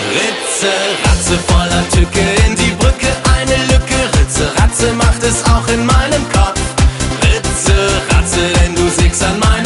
Ritze, Ratze, voller Tücke, in die Brücke eine Lücke. Ritze, Ratze macht es auch in meinem Kopf. Ritze, Ratze, denn du sägst an meinem